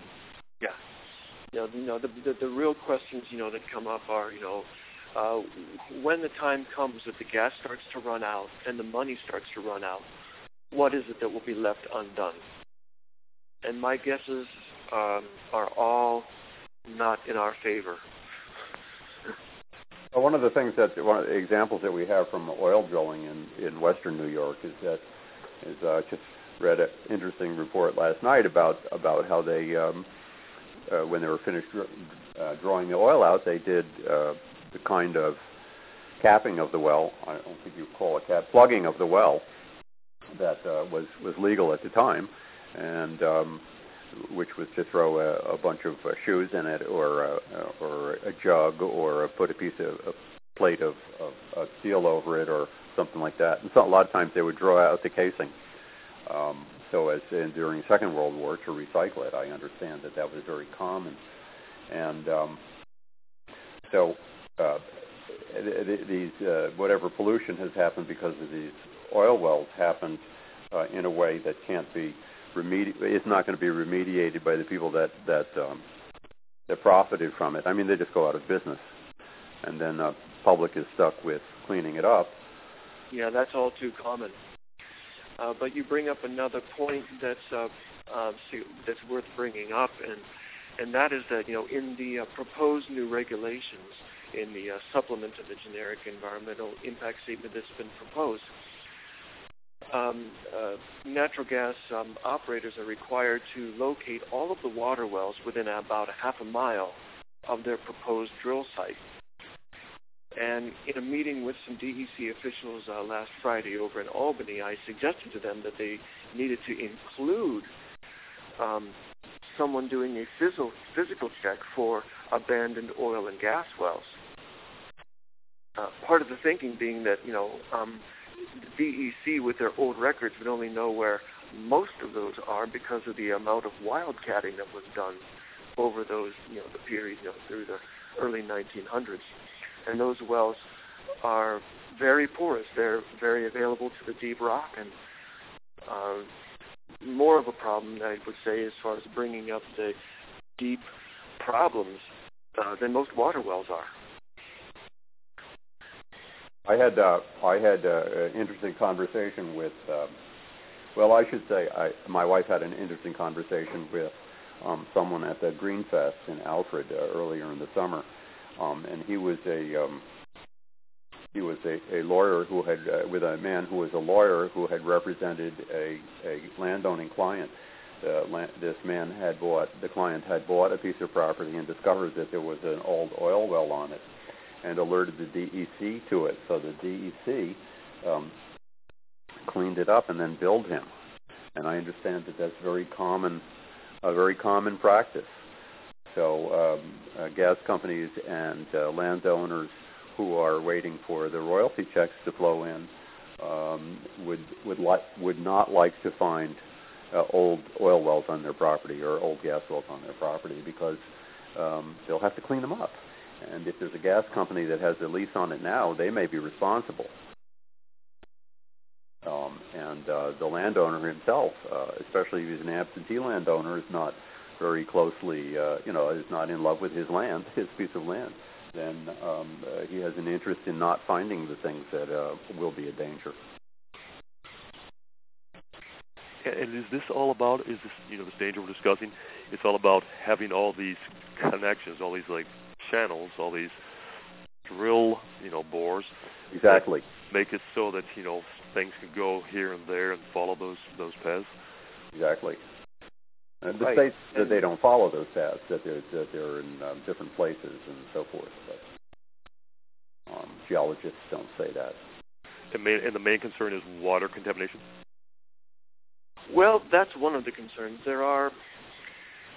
The real questions, that come up are, when the time comes that the gas starts to run out and the money starts to run out, what is it that will be left undone? And my guesses are all not in our favor.
Well, one of the examples that we have from oil drilling in western New York is just read an interesting report last night about how they, when they were finished drawing the oil out, they did the kind of capping of the well. I don't think you call it plugging of the well that was legal at the time, and which was to throw a bunch of shoes in it, or a jug, or put a plate of steel over it, or something like that. And so a lot of times they would draw out the casing. So as during the Second World War, to recycle it. I understand that was very common. And so these whatever pollution has happened because of these oil wells happened in a way that can't be it's not going to be remediated by the people that profited from it. I mean, they just go out of business, and then the public is stuck with cleaning it up.
Yeah, that's all too common. But you bring up another point that's worth bringing up, and that is that in the proposed new regulations in the supplement to the generic environmental impact statement that's been proposed, natural gas operators are required to locate all of the water wells within about a half a mile of their proposed drill site. And in a meeting with some DEC officials last Friday over in Albany, I suggested to them that they needed to include someone doing a physical check for abandoned oil and gas wells. Part of the thinking being that, the DEC with their old records would only know where most of those are because of the amount of wildcatting that was done over those, the period, through the early 1900s. And those wells are very porous. They're very available to the deep rock, and more of a problem, I would say, as far as bringing up the deep problems than most water wells are.
I had an interesting conversation with, I should say, my wife had an interesting conversation with someone at the Green Fest in Alfred earlier in the summer, and he was a lawyer who had with a man who was a lawyer who had represented a landowning client. The client had bought a piece of property and discovered that there was an old oil well on it, and alerted the DEC to it. So the DEC cleaned it up and then billed him. And I understand that that's a very common practice. So gas companies and landowners who are waiting for the royalty checks to flow in would not like to find old oil wells on their property or old gas wells on their property, because they'll have to clean them up. And if there's a gas company that has a lease on it now, they may be responsible. And the landowner himself, especially if he's an absentee landowner, is not very closely, is not in love with his land, his piece of land, then he has an interest in not finding the things that will be a danger.
And is this all about, this danger we're discussing, it's all about having all these connections, all these channels, all these drill, bores.
Exactly.
Make it so that, things can go here and there and follow those paths.
Exactly. And the states that they don't follow those paths, that they're in different places and so forth. But geologists don't say that.
And the main concern is water contamination?
Well, that's one of the concerns. There are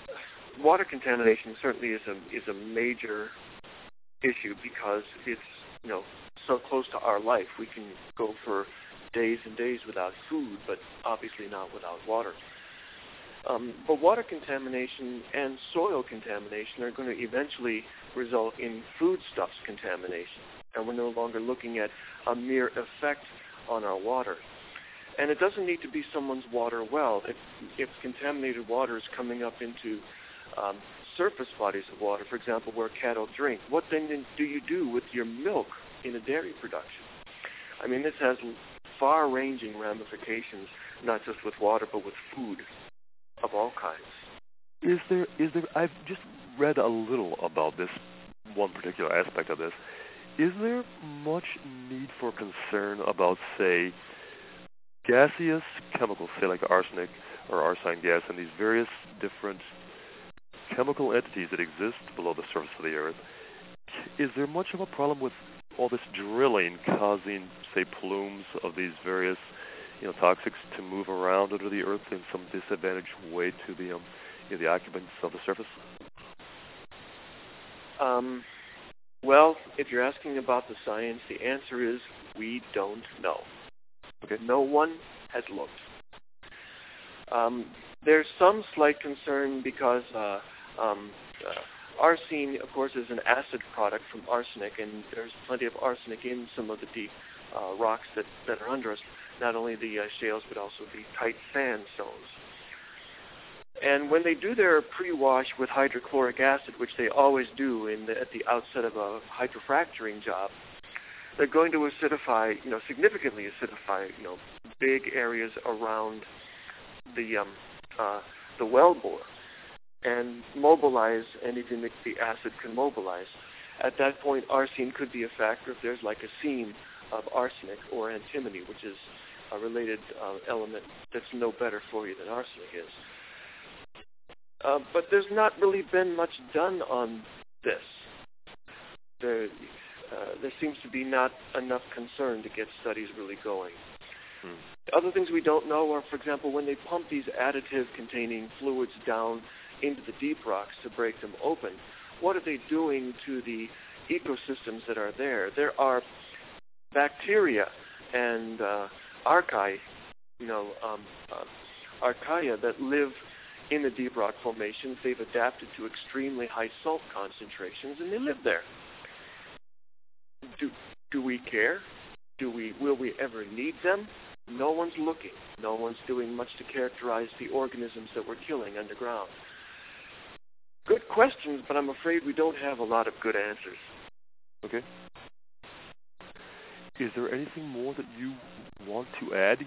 water contamination certainly is a major issue because it's so close to our life. We can go for days and days without food, but obviously not without water. But water contamination and soil contamination are going to eventually result in foodstuffs contamination, and we're no longer looking at a mere effect on our water. And it doesn't need to be someone's water well. If contaminated water is coming up into surface bodies of water, for example, where cattle drink, what then do you do with your milk in a dairy production? I mean, this has far-ranging ramifications, not just with water, but with food of all kinds.
Is there? I've just read a little about this one particular aspect of this. Is there much need for concern about, say, gaseous chemicals, say like arsenic or arsine gas, and these various different chemical entities that exist below the surface of the Earth? Is there much of a problem with all this drilling causing, say, plumes of these various, toxics to move around under the Earth in some disadvantaged way to the occupants of the surface?
Well, if you're asking about the science, the answer is we don't know.
Okay.
No one has looked. There's some slight concern because arsine, of course, is an acid product from arsenic, and there's plenty of arsenic in some of the deep rocks that are under us, not only the shales but also the tight sandstones. And when they do their pre-wash with hydrochloric acid, which they always do at the outset of a hydrofracturing job, they're going to acidify, significantly acidify, big areas around the wellbore and mobilize anything that the acid can mobilize. At that point, arsine could be a factor if there's like a seam of arsenic or antimony, which is a related element that's no better for you than arsenic is. But there's not really been much done on this. There seems to be not enough concern to get studies really going. Other things we don't know are, for example, when they pump these additive-containing fluids down into the deep rocks to break them open, what are they doing to the ecosystems that are there? There are bacteria and archaea that live in the deep rock formations. They've adapted to extremely high salt concentrations, and they live there. Do we care? Will we ever need them? No one's looking. No one's doing much to characterize the organisms that we're killing underground. Good questions, but I'm afraid we don't have a lot of good answers.
Okay. Is there anything more that you want to add?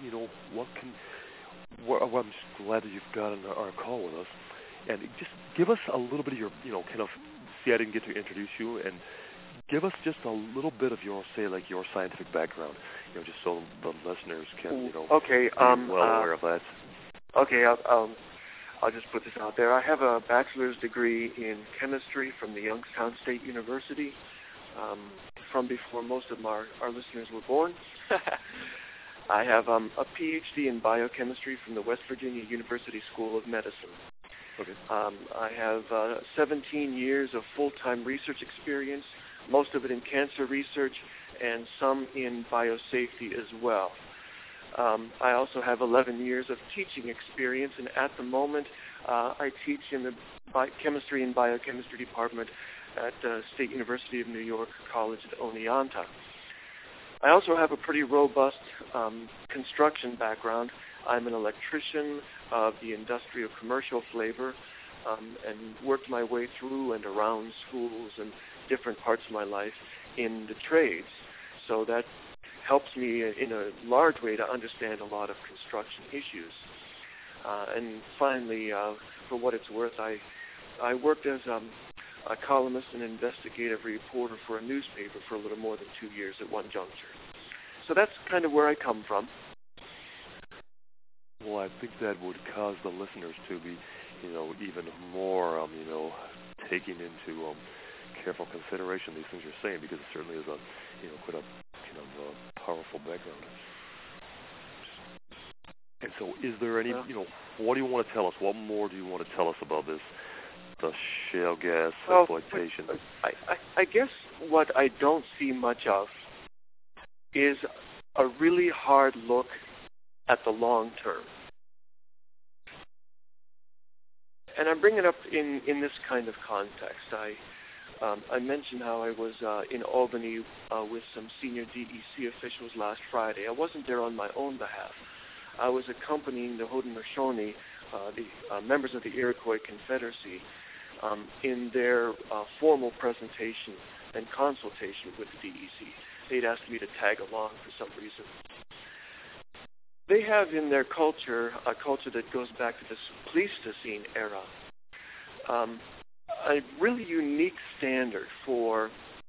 I'm just glad that you've got on our call with us. And just give us a little bit of your, see, I didn't get to introduce you, and give us just a little bit of your, say, like your scientific background, just so the listeners can, be well aware of that.
Okay, I'll just put this out there. I have a bachelor's degree in chemistry from the Youngstown State University, from before most of our listeners were born. I have a PhD in biochemistry from the West Virginia University School of Medicine.
Okay.
I have 17 years of full-time research experience, most of it in cancer research and some in biosafety as well. I also have 11 years of teaching experience, and at the moment I teach in the chemistry and biochemistry department at State University of New York College at Oneonta. I also have a pretty robust construction background. I'm an electrician of the industrial commercial flavor, and worked my way through and around schools and different parts of my life in the trades. So that helps me in a large way to understand a lot of construction issues. And finally, for what it's worth, I worked as a columnist and investigative reporter for a newspaper for a little more than 2 years at one juncture. So that's kind of where I come from.
Well, I think that would cause the listeners to be, even more, taking into careful consideration these things you're saying, because it certainly is quite a powerful background. And so, is there any, what do you want to tell us? What more do you want to tell us about this the shale gas exploitation?
I guess what I don't see much of is a really hard look at the long term. And I bring it up in this kind of context. I mentioned how I was in Albany with some senior DEC officials last Friday. I wasn't there on my own behalf. I was accompanying the Haudenosaunee, the members of the Iroquois Confederacy, in their formal presentation and consultation with the DEC. They'd asked me to tag along for some reason. They have in their culture a culture that goes back to the Pleistocene era, a really unique standard for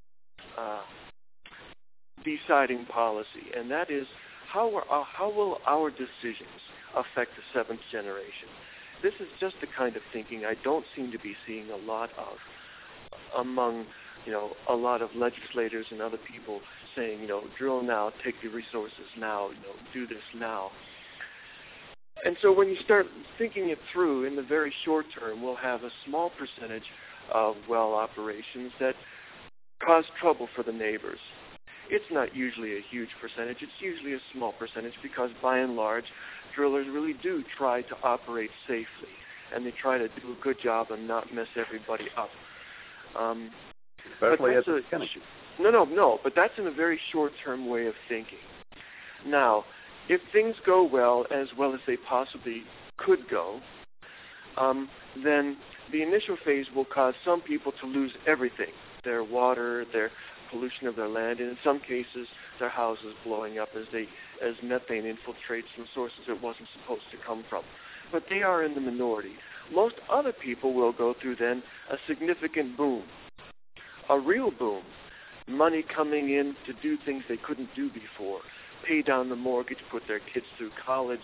deciding policy, and that is how will our decisions affect the seventh generation? This is just the kind of thinking I don't seem to be seeing a lot of among, a lot of legislators and other people saying, drill now, take the resources now, do this now. And so when you start thinking it through, in the very short term, we'll have a small percentage of well operations that cause trouble for the neighbors. It's not usually a huge percentage. It's usually a small percentage because, by and large, drillers really do try to operate safely, and they try to do a good job and not mess everybody up.
Especially at the beginning.
No, but that's in a very short-term way of thinking. Now, if things go well as they possibly could go, then the initial phase will cause some people to lose everything, their water, their pollution of their land, and in some cases their houses blowing up as methane infiltrates from sources it wasn't supposed to come from. But they are in the minority. Most other people will go through then a significant boom, a real boom, money coming in to do things they couldn't do before, pay down the mortgage, put their kids through college,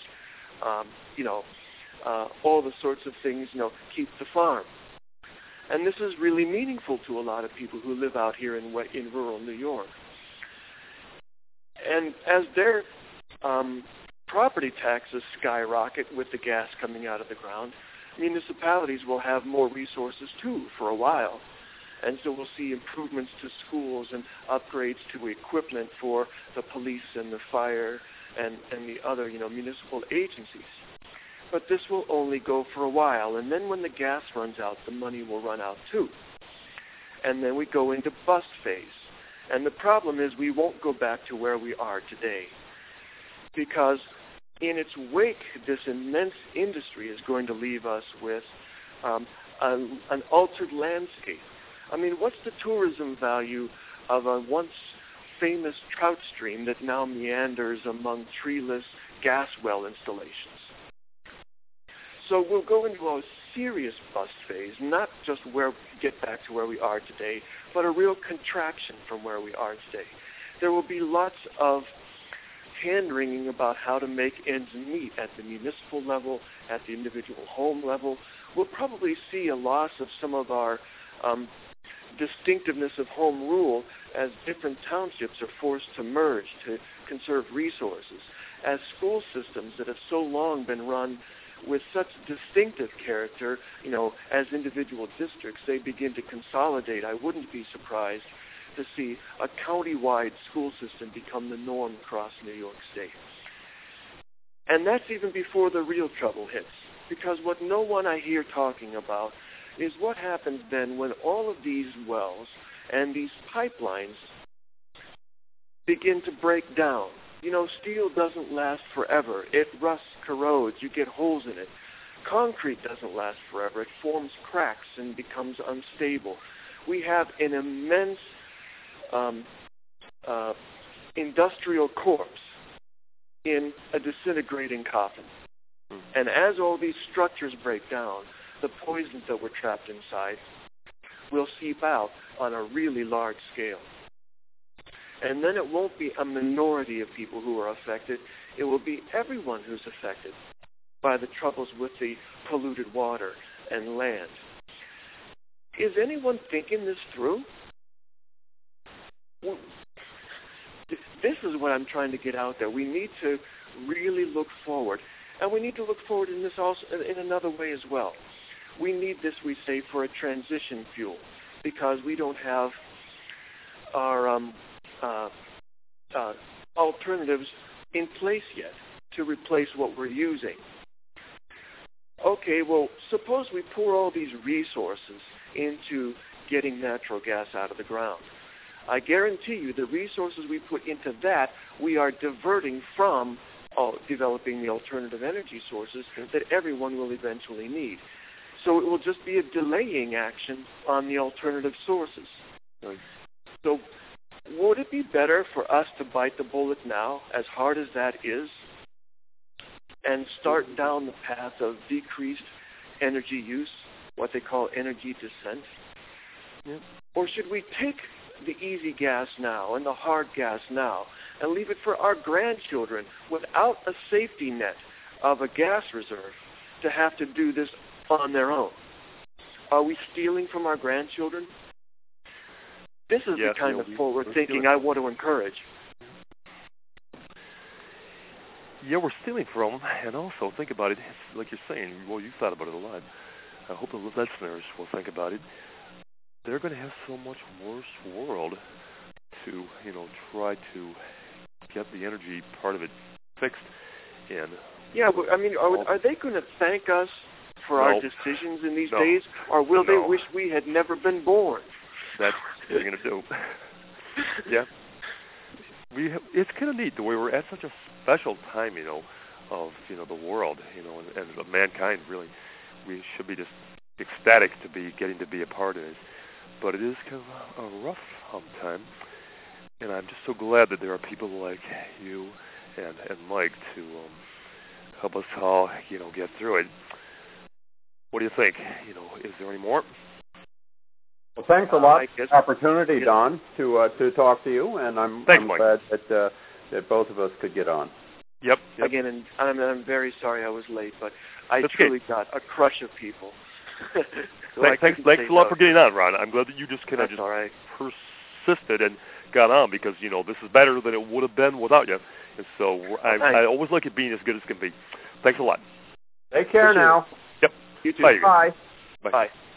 all the sorts of things, keep the farm. And this is really meaningful to a lot of people who live out here in rural New York. And as their property taxes skyrocket with the gas coming out of the ground, municipalities will have more resources too for a while. And so we'll see improvements to schools and upgrades to equipment for the police and the fire and the other, municipal agencies. But this will only go for a while. And then when the gas runs out, the money will run out too. And then we go into bust phase. And the problem is we won't go back to where we are today. Because in its wake, this immense industry is going to leave us with an altered landscape. What's the tourism value of a once famous trout stream that now meanders among treeless gas well installations? So we'll go into a serious bust phase, not just get back to where we are today, but a real contraction from where we are today. There will be lots of hand-wringing about how to make ends meet at the municipal level, at the individual home level. We'll probably see a loss of some of our distinctiveness of home rule as different townships are forced to merge to conserve resources, as school systems that have so long been run with such distinctive character, as individual districts, they begin to consolidate. I wouldn't be surprised to see a county-wide school system become the norm across New York State. And that's even before the real trouble hits, because what no one I hear talking about is what happens then when all of these wells and these pipelines begin to break down. Steel doesn't last forever. It rusts, corrodes. You get holes in it. Concrete doesn't last forever. It forms cracks and becomes unstable. We have an immense industrial corpse in a disintegrating coffin. And as all these structures break down, the poisons that were trapped inside will seep out on a really large scale. And then it won't be a minority of people who are affected. It will be everyone who's affected by the troubles with the polluted water and land. Is anyone thinking this through? This is what I'm trying to get out there. We need to really look forward. And we need to look forward in this also in another way as well. we need this, we say, for a transition fuel, because we don't have our alternatives in place yet to replace what we're using. Okay, well, suppose we pour all these resources into getting natural gas out of the ground. I guarantee you the resources we put into that, we are diverting from developing the alternative energy sources that everyone will eventually need. So it will just be a delaying action on the alternative sources.
Right.
So would it be better for us to bite the bullet now, as hard as that is, and start down the path of decreased energy use, what they call energy descent?
Yeah.
Or should we take the easy gas now and the hard gas now and leave it for our grandchildren without a safety net of a gas reserve to have to do this on their own? Are we stealing from our grandchildren? This is the kind of forward thinking I want to encourage.
Yeah, we're stealing from them, and also think about it, it's like you're saying, well, you've thought about it a lot. I hope the listeners will think about it. They're going to have so much worse world to, try to get the energy part of it fixed. And
yeah, but, I mean, are they going to thank us for our decisions in these days, or will they wish we had never been born?
That's what they're going to do. Yeah. It's kind of neat the way we're at such a special time, of the world, and of mankind. Really, we should be just ecstatic to be getting to be a part of it. But it is kind of a rough time, and I'm just so glad that there are people like you and Mike to help us all, get through it. What do you think? Is there any more?
Well, thanks a lot for the opportunity, Don, to talk to you, and I'm glad that both of us could get on.
Yep.
Again, and I'm very sorry I was late, but I truly got a crush of people. So thanks
a lot for getting on, Ron. I'm glad that you just kind of persisted and got on, because this is better than it would have been without you. And so I always like it being as good as can be. Thanks a lot.
Take care now.
Yep.
You too.
Bye.
Bye.
Bye.